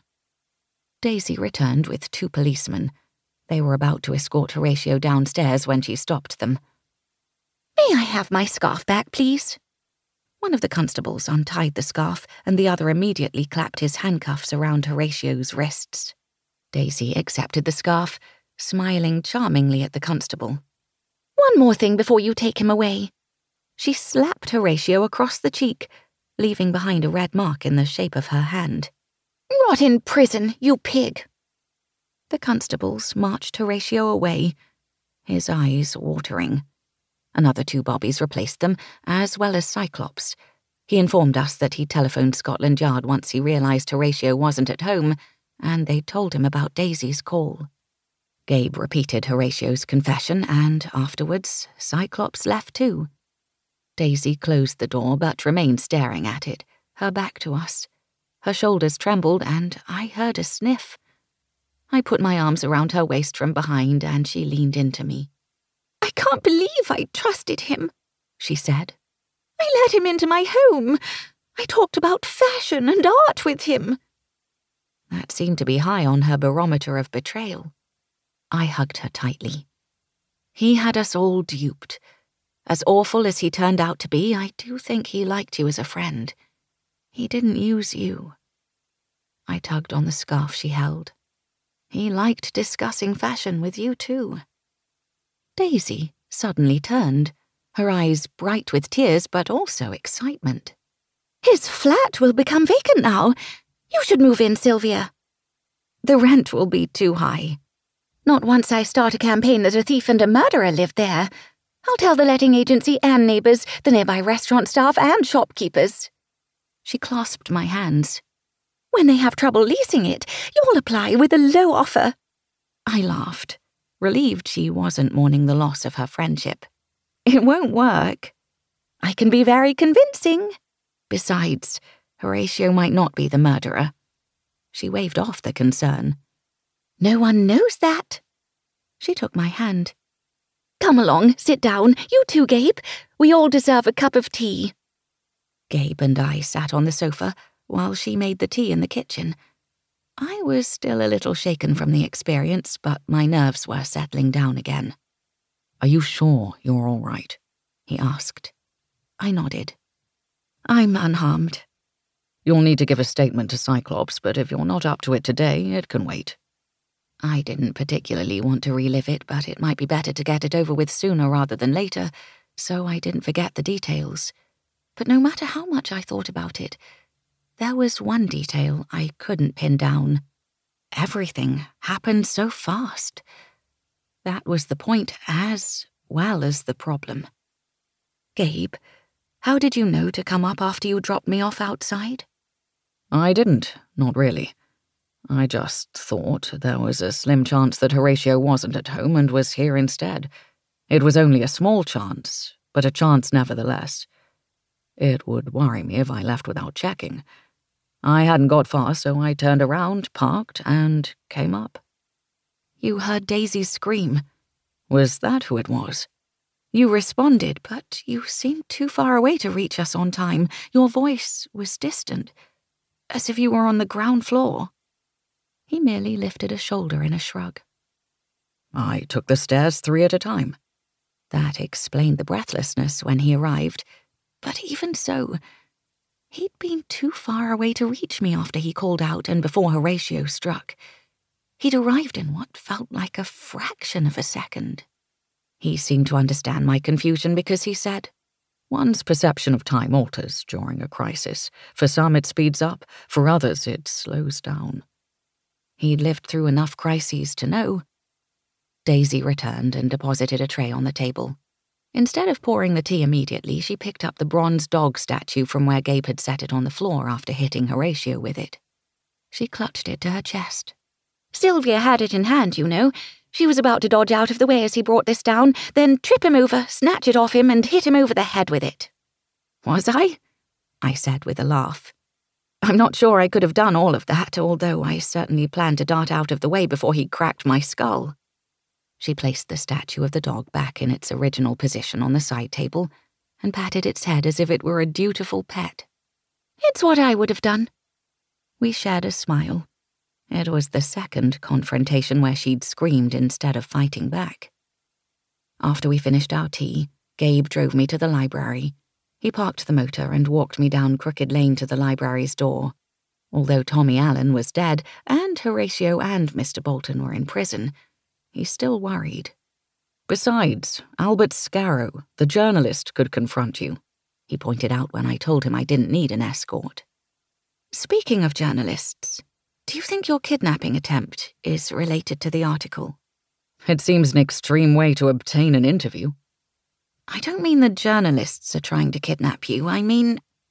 Daisy returned with two policemen. They were about to escort Horatio downstairs when she stopped them. "May I have my scarf back, please?" One of the constables untied the scarf, and the other immediately clapped his handcuffs around Horatio's wrists. Daisy accepted the scarf, smiling charmingly at the constable. "One more thing before you take him away." She slapped Horatio across the cheek, leaving behind a red mark in the shape of her hand. "Rot in prison, you pig!" The constables marched Horatio away, his eyes watering. Another two bobbies replaced them, as well as Cyclops. He informed us that he telephoned Scotland Yard once he realised Horatio wasn't at home, and they told him about Daisy's call. Gabe repeated Horatio's confession, and afterwards, Cyclops left too. Daisy closed the door but remained staring at it, her back to us. Her shoulders trembled, and I heard a sniff. I put my arms around her waist from behind, and she leaned into me. "I can't believe I trusted him," she said. "I let him into my home. I talked about fashion and art with him." That seemed to be high on her barometer of betrayal. I hugged her tightly. He had us all duped. As awful as he turned out to be, I do think he liked you as a friend. He didn't use you. I tugged on the scarf she held. He liked discussing fashion with you too. Daisy suddenly turned, her eyes bright with tears but also excitement. "His flat will become vacant now. You should move in, Sylvia." "The rent will be too high." "Not once I start a campaign that a thief and a murderer live there. I'll tell the letting agency and neighbours, the nearby restaurant staff and shopkeepers." She clasped my hands. "When they have trouble leasing it, you'll apply with a low offer." I laughed, relieved she wasn't mourning the loss of her friendship. "It won't work." "I can be very convincing." "Besides, Horatio might not be the murderer." She waved off the concern. "No one knows that." She took my hand. "Come along, sit down. You too, Gabe. We all deserve a cup of tea." Gabe and I sat on the sofa while she made the tea in the kitchen. I was still a little shaken from the experience, but my nerves were settling down again. "Are you sure you're all right?" he asked. I nodded. "I'm unharmed." "You'll need to give a statement to Cyclops, but if you're not up to it today, it can wait." I didn't particularly want to relive it, but it might be better to get it over with sooner rather than later, so I didn't forget the details. But no matter how much I thought about it, there was one detail I couldn't pin down. Everything happened so fast. That was the point as well as the problem. "Gabe, how did you know to come up after you dropped me off outside?" "I didn't, not really. I just thought there was a slim chance that Horatio wasn't at home and was here instead. It was only a small chance, but a chance nevertheless. It would worry me if I left without checking. I hadn't got far, so I turned around, parked, and came up." "You heard Daisy scream. Was that who it was?" "You responded, but you seemed too far away to reach us on time. Your voice was distant, as if you were on the ground floor." He merely lifted a shoulder in a shrug. "I took the stairs three at a time." That explained the breathlessness when he arrived, but even so, he'd been too far away to reach me after he called out and before Horatio struck. He'd arrived in what felt like a fraction of a second. He seemed to understand my confusion because he said, "One's perception of time alters during a crisis. For some it speeds up, for others it slows down." He'd lived through enough crises to know. Daisy returned and deposited a tray on the table. Instead of pouring the tea immediately, she picked up the bronze dog statue from where Gabe had set it on the floor after hitting Horatio with it. She clutched it to her chest. "Sylvia had it in hand, you know. She was about to dodge out of the way as he brought this down, then trip him over, snatch it off him, and hit him over the head with it." "Was I?" I said with a laugh. "I'm not sure I could have done all of that, although I certainly planned to dart out of the way before he cracked my skull." She placed the statue of the dog back in its original position on the side table and patted its head as if it were a dutiful pet. "It's what I would have done." We shared a smile. It was the second confrontation where she'd screamed instead of fighting back. After we finished our tea, Gabe drove me to the library. He parked the motor and walked me down Crooked Lane to the library's door. Although Tommy Allen was dead and Horatio and Mister Bolton were in prison, he still worried. "Besides, Albert Scarrow, the journalist, could confront you," he pointed out when I told him I didn't need an escort. "Speaking of journalists, do you think your kidnapping attempt is related to the article?" "It seems an extreme way to obtain an interview." "I don't mean the journalists are trying to kidnap you. I mean..."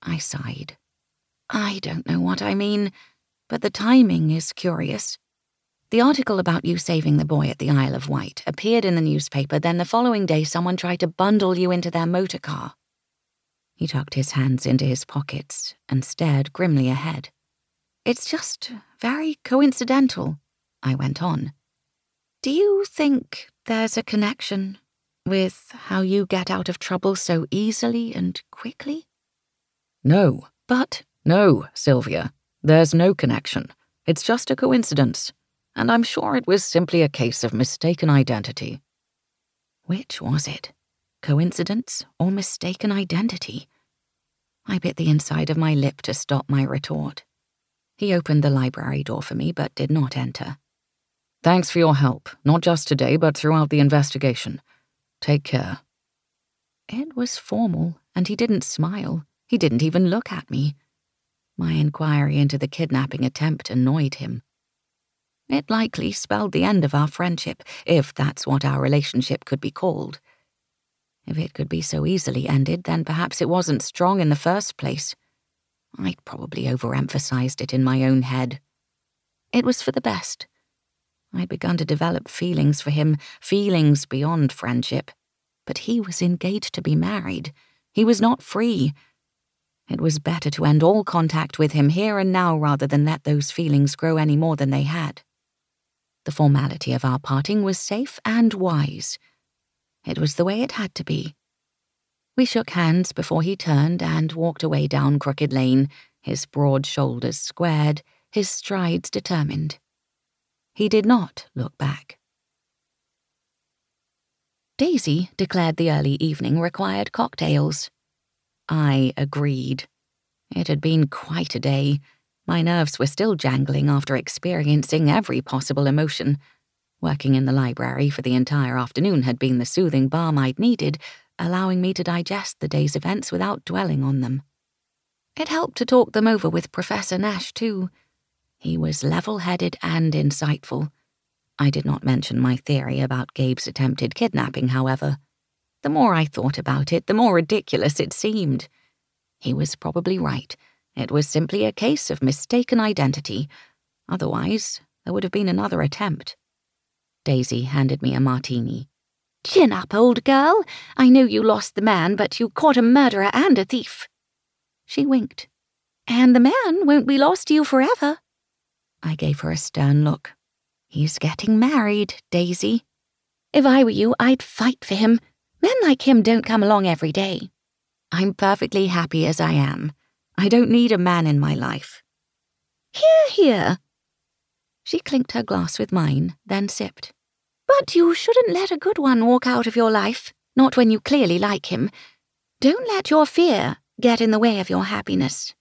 I sighed. I don't know what I mean, but the timing is curious. The article about you saving the boy at the Isle of Wight appeared in the newspaper, then the following day someone tried to bundle you into their motor car. He tucked his hands into his pockets and stared grimly ahead. It's just very coincidental, I went on. Do you think there's a connection with how you get out of trouble so easily and quickly? No. But... No, Sylvia. There's no connection. It's just a coincidence. And I'm sure it was simply a case of mistaken identity. Which was it? Coincidence or mistaken identity? I bit the inside of my lip to stop my retort. He opened the library door for me, but did not enter. Thanks for your help, not just today, but throughout the investigation. Take care. It was formal, and he didn't smile. He didn't even look at me. My inquiry into the kidnapping attempt annoyed him. It likely spelled the end of our friendship, if that's what our relationship could be called. If it could be so easily ended, then perhaps it wasn't strong in the first place. I'd probably overemphasized it in my own head. It was for the best. I'd begun to develop feelings for him, feelings beyond friendship. But he was engaged to be married. He was not free. It was better to end all contact with him here and now rather than let those feelings grow any more than they had. The formality of our parting was safe and wise. It was the way it had to be. We shook hands before he turned and walked away down Crooked Lane, his broad shoulders squared, his strides determined. He did not look back. Daisy declared the early evening required cocktails. I agreed. It had been quite a day. My nerves were still jangling after experiencing every possible emotion. Working in the library for the entire afternoon had been the soothing balm I'd needed, allowing me to digest the day's events without dwelling on them. It helped to talk them over with Professor Nash, too. He was level-headed and insightful. I did not mention my theory about Gabe's attempted kidnapping, however. The more I thought about it, the more ridiculous it seemed. He was probably right. It was simply a case of mistaken identity. Otherwise, there would have been another attempt. Daisy handed me a martini. Chin up, old girl. I know you lost the man, but you caught a murderer and a thief. She winked. And the man won't be lost to you forever. I gave her a stern look. He's getting married, Daisy. If I were you, I'd fight for him. Men like him don't come along every day. I'm perfectly happy as I am. I don't need a man in my life. Hear, hear. She clinked her glass with mine, then sipped. But you shouldn't let a good one walk out of your life, not when you clearly like him. Don't let your fear get in the way of your happiness.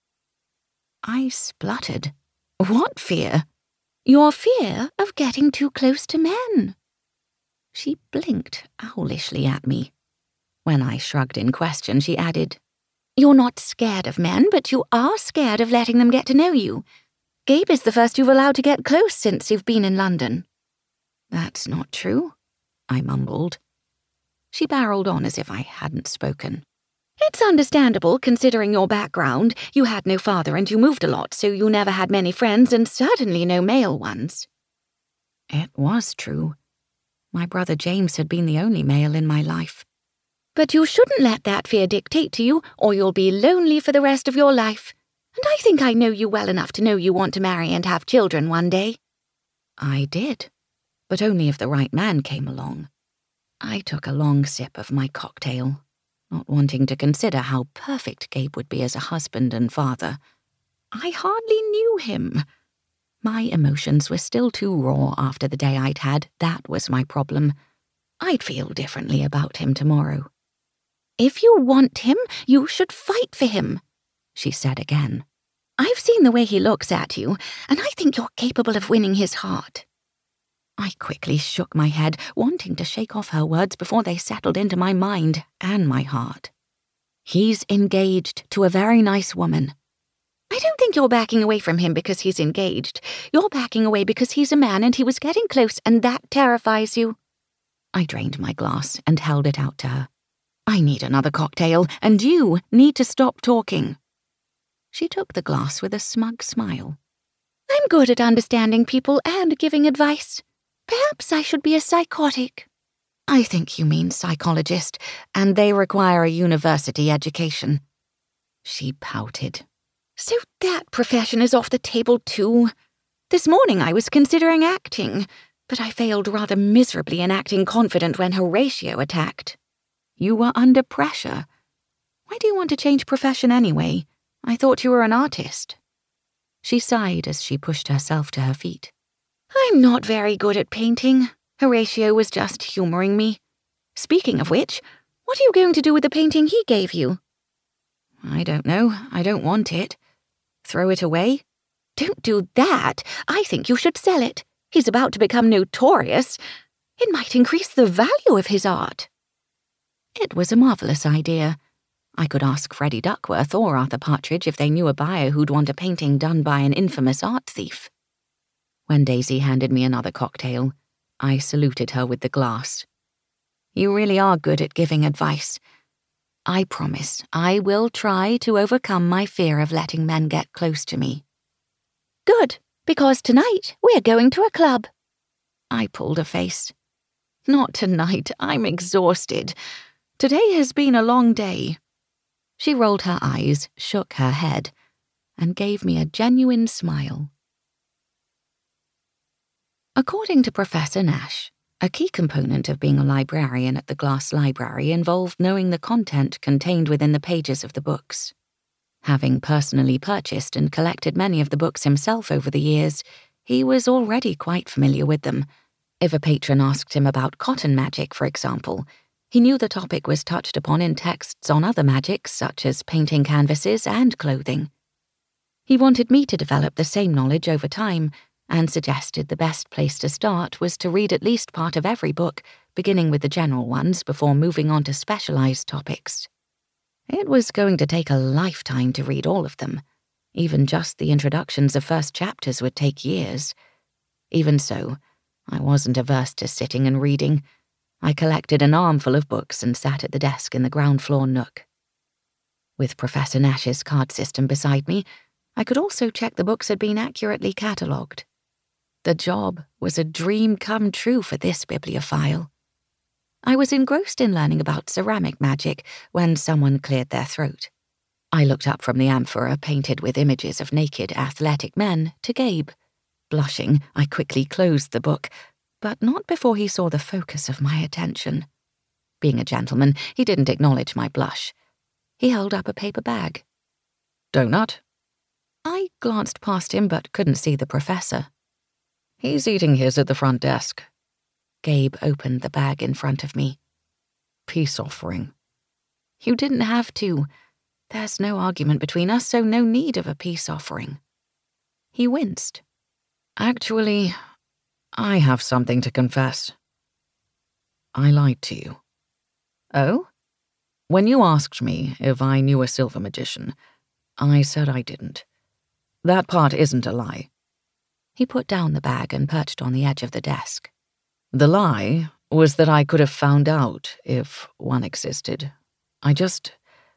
I spluttered. What fear? Your fear of getting too close to men. She blinked owlishly at me. When I shrugged in question, she added, You're not scared of men, but you are scared of letting them get to know you. Gabe is the first you've allowed to get close since you've been in London. That's not true, I mumbled. She barreled on as if I hadn't spoken. It's understandable, considering your background. You had no father and you moved a lot, so you never had many friends and certainly no male ones. It was true. My brother James had been the only male in my life. But you shouldn't let that fear dictate to you, or you'll be lonely for the rest of your life. And I think I know you well enough to know you want to marry and have children one day. I did, but only if the right man came along. I took a long sip of my cocktail, not wanting to consider how perfect Gabe would be as a husband and father. I hardly knew him. My emotions were still too raw after the day I'd had. That was my problem. I'd feel differently about him tomorrow. If you want him, you should fight for him, she said again. I've seen the way he looks at you, and I think you're capable of winning his heart. I quickly shook my head, wanting to shake off her words before they settled into my mind and my heart. He's engaged to a very nice woman. I don't think you're backing away from him because he's engaged. You're backing away because he's a man and he was getting close, and that terrifies you. I drained my glass and held it out to her. I need another cocktail, and you need to stop talking. She took the glass with a smug smile. I'm good at understanding people and giving advice. Perhaps I should be a psychotic. I think you mean psychologist, and they require a university education. She pouted. So that profession is off the table too. This morning I was considering acting, but I failed rather miserably in acting confident when Horatio attacked. You were under pressure. Why do you want to change profession anyway? I thought you were an artist. She sighed as she pushed herself to her feet. I'm not very good at painting. Horatio was just humouring me. Speaking of which, what are you going to do with the painting he gave you? I don't know. I don't want it. Throw it away? Don't do that. I think you should sell it. He's about to become notorious. It might increase the value of his art. It was a marvellous idea. I could ask Freddie Duckworth or Arthur Partridge if they knew a buyer who'd want a painting done by an infamous art thief. When Daisy handed me another cocktail, I saluted her with the glass. You really are good at giving advice. I promise I will try to overcome my fear of letting men get close to me. Good, because tonight we're going to a club. I pulled a face. Not tonight, I'm exhausted. Today has been a long day. She rolled her eyes, shook her head, and gave me a genuine smile. According to Professor Nash, a key component of being a librarian at the Glass Library involved knowing the content contained within the pages of the books. Having personally purchased and collected many of the books himself over the years, he was already quite familiar with them. If a patron asked him about cotton magic, for example, he knew the topic was touched upon in texts on other magics such as painting canvases and clothing. He wanted me to develop the same knowledge over time, and suggested the best place to start was to read at least part of every book, beginning with the general ones before moving on to specialized topics. It was going to take a lifetime to read all of them. Even just the introductions of first chapters would take years. Even so, I wasn't averse to sitting and reading. I collected an armful of books and sat at the desk in the ground floor nook. With Professor Nash's card system beside me, I could also check the books had been accurately catalogued. The job was a dream come true for this bibliophile. I was engrossed in learning about ceramic magic when someone cleared their throat. I looked up from the amphora painted with images of naked, athletic men to Gabe. Blushing, I quickly closed the book, but not before he saw the focus of my attention. Being a gentleman, he didn't acknowledge my blush. He held up a paper bag. Donut? I glanced past him but couldn't see the professor. He's eating his at the front desk. Gabe opened the bag in front of me. Peace offering. You didn't have to. There's no argument between us, so no need of a peace offering. He winced. Actually, I have something to confess. I lied to you. Oh? When you asked me if I knew a silver magician, I said I didn't. That part isn't a lie. He put down the bag and perched on the edge of the desk. The lie was that I could have found out if one existed. I just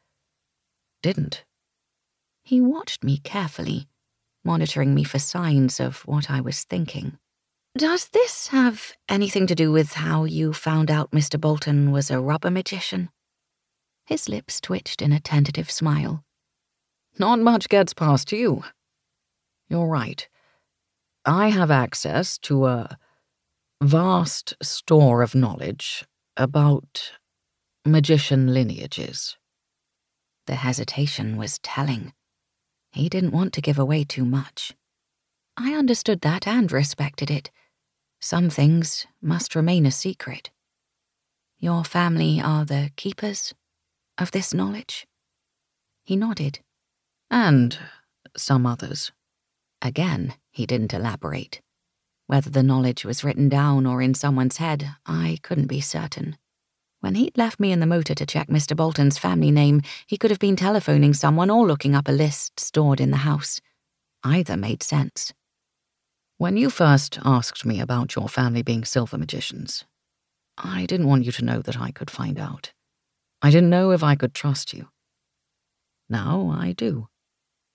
didn't. He watched me carefully, monitoring me for signs of what I was thinking. Does this have anything to do with how you found out Mister Bolton was a rubber magician? His lips twitched in a tentative smile. Not much gets past you. You're right. I have access to a vast store of knowledge about magician lineages. The hesitation was telling. He didn't want to give away too much. I understood that and respected it. Some things must remain a secret. Your family are the keepers of this knowledge? He nodded. And some others. Again, he didn't elaborate. Whether the knowledge was written down or in someone's head, I couldn't be certain. When he'd left me in the motor to check Mister Bolton's family name, he could have been telephoning someone or looking up a list stored in the house. Either made sense. When you first asked me about your family being silver magicians, I didn't want you to know that I could find out. I didn't know if I could trust you. Now I do.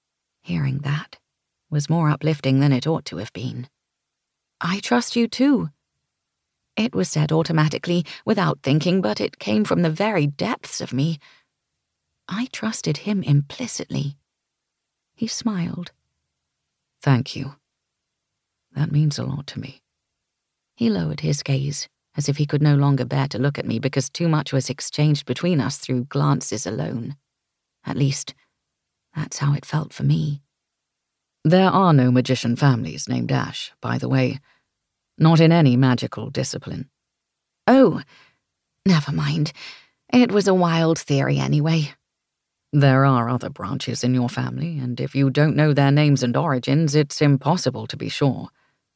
Hearing that was more uplifting than it ought to have been. I trust you too. It was said automatically, without thinking, but it came from the very depths of me. I trusted him implicitly. He smiled. Thank you. That means a lot to me. He lowered his gaze, as if he could no longer bear to look at me because too much was exchanged between us through glances alone. At least, that's how it felt for me. There are no magician families named Ash, by the way. Not in any magical discipline. Oh, never mind. It was a wild theory anyway. There are other branches in your family, and if you don't know their names and origins, it's impossible to be sure.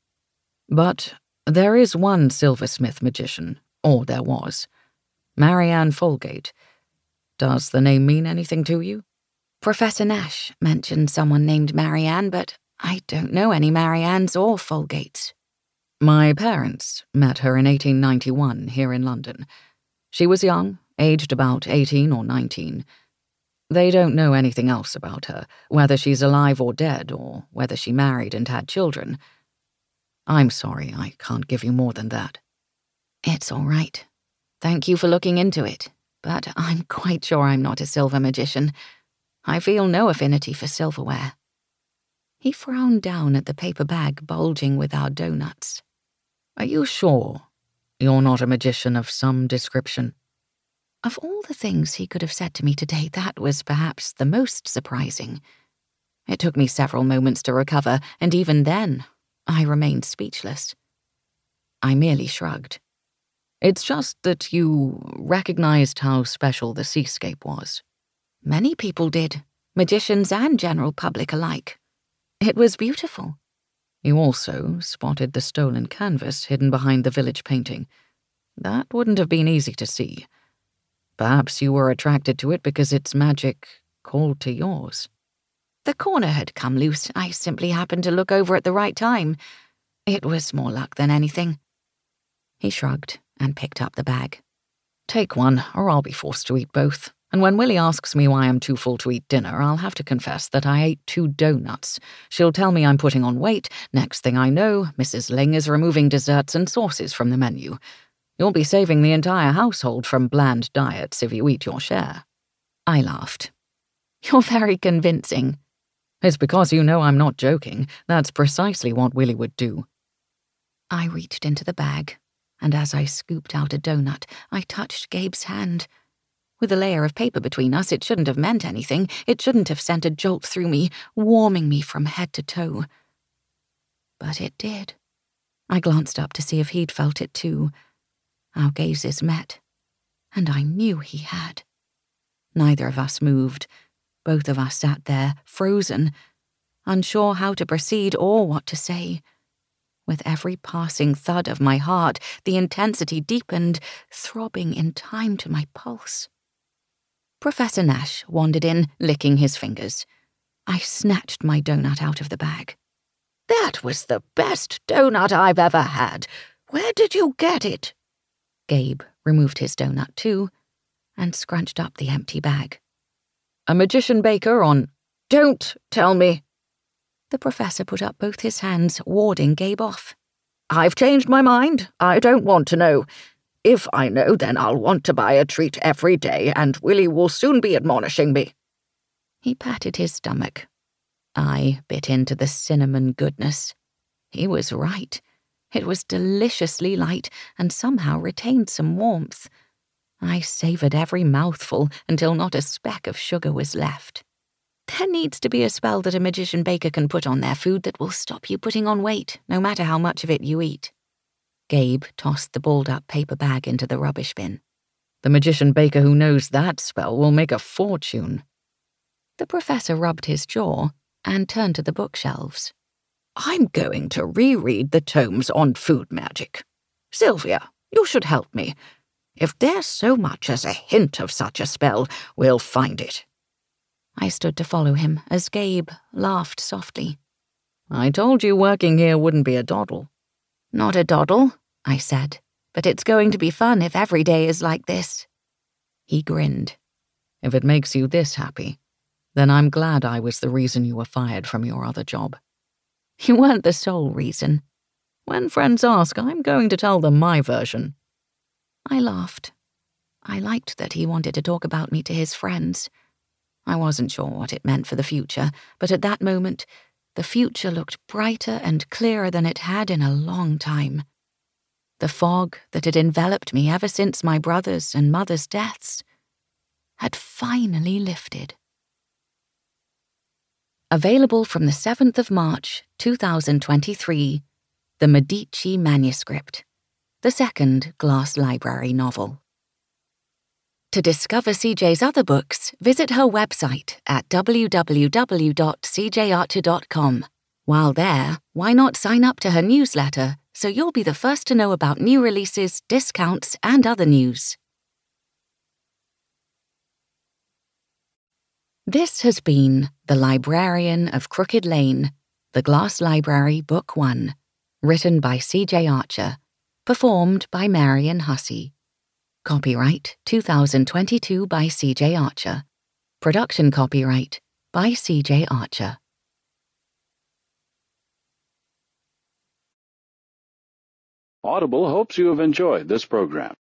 But there is one silversmith magician, or there was. Marianne Folgate. Does the name mean anything to you? Professor Nash mentioned someone named Marianne, but I don't know any Mariannes or Folgates. My parents met her in eighteen ninety-one here in London. She was young, aged about eighteen or nineteen. They don't know anything else about her, whether she's alive or dead, or whether she married and had children. I'm sorry, I can't give you more than that. It's all right. Thank you for looking into it, but I'm quite sure I'm not a silver magician. I feel no affinity for silverware. He frowned down at the paper bag bulging with our doughnuts. Are you sure you're not a magician of some description? Of all the things he could have said to me today, that was perhaps the most surprising. It took me several moments to recover, and even then, I remained speechless. I merely shrugged. It's just that you recognized how special the seascape was. Many people did, magicians and general public alike. It was beautiful. You also spotted the stolen canvas hidden behind the village painting. That wouldn't have been easy to see. Perhaps you were attracted to it because its magic called to yours. The corner had come loose. I simply happened to look over at the right time. It was more luck than anything. He shrugged and picked up the bag. Take one, or I'll be forced to eat both. And when Willie asks me why I'm too full to eat dinner, I'll have to confess that I ate two doughnuts. She'll tell me I'm putting on weight. Next thing I know, Missus Ling is removing desserts and sauces from the menu. You'll be saving the entire household from bland diets if you eat your share. I laughed. You're very convincing. It's because you know I'm not joking. That's precisely what Willie would do. I reached into the bag, and as I scooped out a doughnut, I touched Gabe's hand. With a layer of paper between us, it shouldn't have meant anything. It shouldn't have sent a jolt through me, warming me from head to toe. But it did. I glanced up to see if he'd felt it too. Our gazes met, and I knew he had. Neither of us moved. Both of us sat there, frozen, unsure how to proceed or what to say. With every passing thud of my heart, the intensity deepened, throbbing in time to my pulse. Professor Nash wandered in, licking his fingers. I snatched my doughnut out of the bag. That was the best doughnut I've ever had. Where did you get it? Gabe removed his doughnut too and scrunched up the empty bag. A magician baker on... Don't tell me. The professor put up both his hands, warding Gabe off. I've changed my mind. I don't want to know. If I know, then I'll want to buy a treat every day, and Willie will soon be admonishing me. He patted his stomach. I bit into the cinnamon goodness. He was right. It was deliciously light and somehow retained some warmth. I savoured every mouthful until not a speck of sugar was left. There needs to be a spell that a magician baker can put on their food that will stop you putting on weight, no matter how much of it you eat. Gabe tossed the balled-up paper bag into the rubbish bin. The magician baker who knows that spell will make a fortune. The professor rubbed his jaw and turned to the bookshelves. I'm going to reread the tomes on food magic. Sylvia, you should help me. If there's so much as a hint of such a spell, we'll find it. I stood to follow him as Gabe laughed softly. I told you working here wouldn't be a doddle. Not a doddle, I said, but it's going to be fun if every day is like this. He grinned. If it makes you this happy, Then I'm glad I was the reason you were fired from your other job. You weren't the sole reason. When friends ask, I'm going to tell them my version. I laughed. I liked that he wanted to talk about me to his friends. I wasn't sure what it meant for the future, but at that moment, the future looked brighter and clearer than it had in a long time. The fog that had enveloped me ever since my brother's and mother's deaths had finally lifted. Available from the seventh of March, two thousand twenty-three, The Medici Manuscript, the second Glass Library novel. To discover C J's other books, visit her website at w w w dot c j archer dot com. While there, why not sign up to her newsletter so you'll be the first to know about new releases, discounts, and other news. This has been The Librarian of Crooked Lane, The Glass Library Book one, written by C J Archer, performed by Marion Hussey. Copyright two thousand twenty-two by C J Archer. Production copyright by C J Archer. Audible hopes you have enjoyed this program.